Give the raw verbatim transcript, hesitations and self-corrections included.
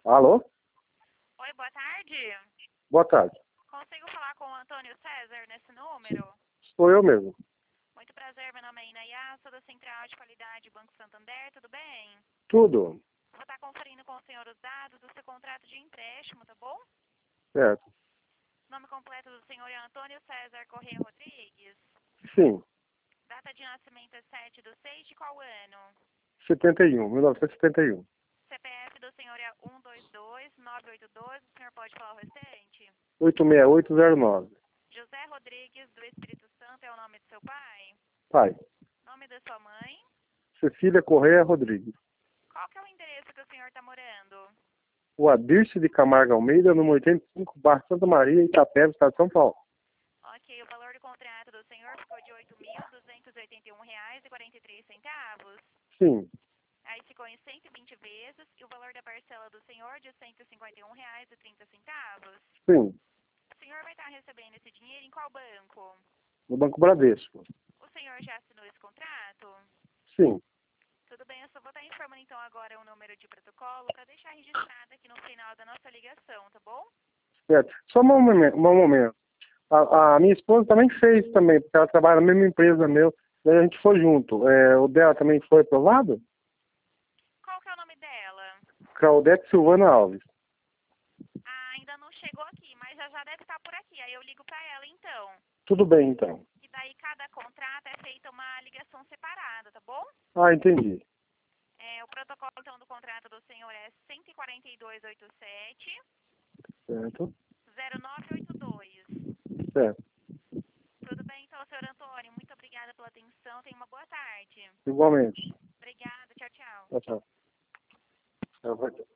Alô? Oi, boa tarde. Boa tarde. Consigo falar com o Antônio César nesse número? Sou eu mesmo. Muito prazer, meu nome é Inayá, sou da Central de Qualidade Banco Santander, tudo bem? Tudo. Vou estar conferindo com o senhor os dados do seu contrato de empréstimo, tá bom? Certo. Nome completo do senhor é Antônio César Corrêa Rodrigues. Sim. Data de nascimento é sete de seis de qual ano? setenta e um, mil novecentos e setenta e um. C P F do senhor é um dois dois nove oito dois, o senhor pode falar o restante? oito seis oito zero nove. José Rodrigues do Espírito Santo é o nome do seu pai? Pai. Nome da sua mãe? Cecília Correia Rodrigues. Qual que é o endereço que o senhor está morando? O Adirce de Camargo Almeida, número oitenta e cinco, Bairro Santa Maria, Itapeva, Estado de São Paulo. Ok, o valor do contrato do senhor ficou de oito mil duzentos e oitenta e um reais e quarenta e três centavos. Sim. Aí ficou em cento e vinte vezes e o valor da parcela do senhor de cento e cinquenta e um reais e trinta centavos. Sim. O senhor vai estar recebendo esse dinheiro em qual banco? No Banco Bradesco. O senhor já assinou esse contrato? Sim. Tudo bem, eu só vou estar informando então agora o número de protocolo para deixar registrado aqui no final da nossa ligação, tá bom? Certo. Só um momento. Um momento. A, a minha esposa também fez também, porque ela trabalha na mesma empresa meu. Daí a gente foi junto. É, o dela também foi aprovado? Qual que é o nome dela? Claudete Silvana Alves. Ah, ainda não chegou aqui, mas já já deve estar por aqui. Aí eu ligo para ela então. Tudo bem, então. E daí cada contrato é feita uma ligação separada, tá bom? Ah, entendi. É, o protocolo então do contrato do senhor é cento e quarenta e dois oitenta e sete Certo. zero nove oito dois. Certo. Tudo bem então, senhor Antônio? Muito obrigada pela atenção. Tenha uma boa tarde. Igualmente. Obrigada. Tchau, tchau. Tchau, tchau. Eu vou-